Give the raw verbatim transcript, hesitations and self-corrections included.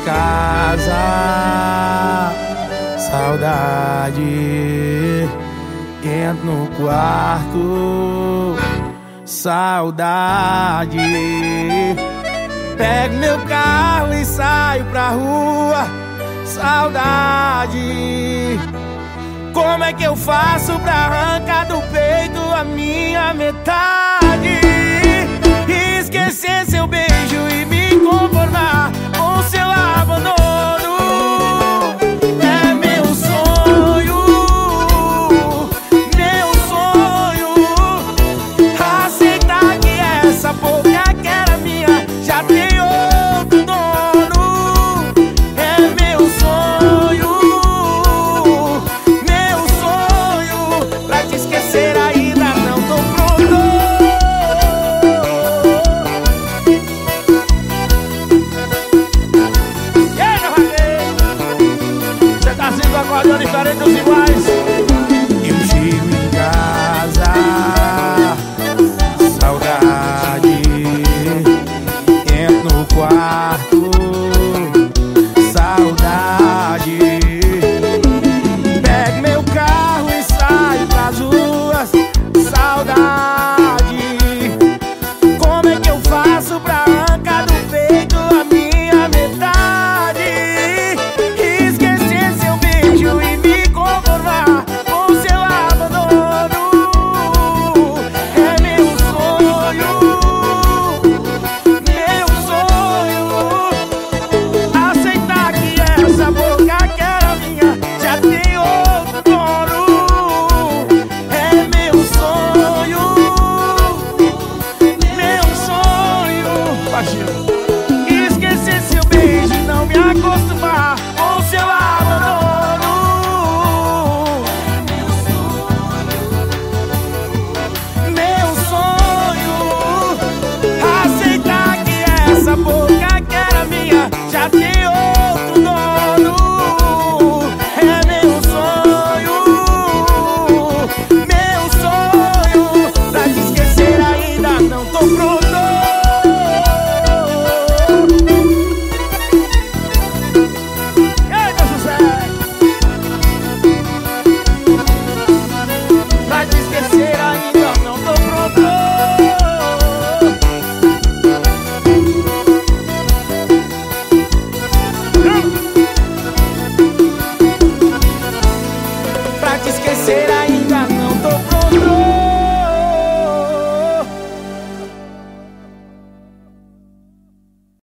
casa, saudade. Entro no quarto, saudade. Pego meu carro e saio pra rua, saudade. Como é que eu faço pra arrancar do peito a minha metade? Esquecer seu beijo e me conformar com seu abandono. É meu sonho, meu sonho, aceitar que essa boca que era minha já tem outro dono. É meu sonho, meu sonho, pra te esquecer ainda não tô pronto. Acordando diferente dos iguais. Eu chego em casa, saudade. Entro no quarto, saudade. Pego meu carro e saio pras ruas, saudade. Como é que eu faço pra arrancar do peito a minha metade? Esquecer seu beijo e não me acostumar com seu abandono. Meu sonho, aceitar que essa boca que era minha já tem outro dono. É meu sonho, meu sonho, pra te esquecer ainda não tô pronto. Pra te esquecer ainda não tô pronto.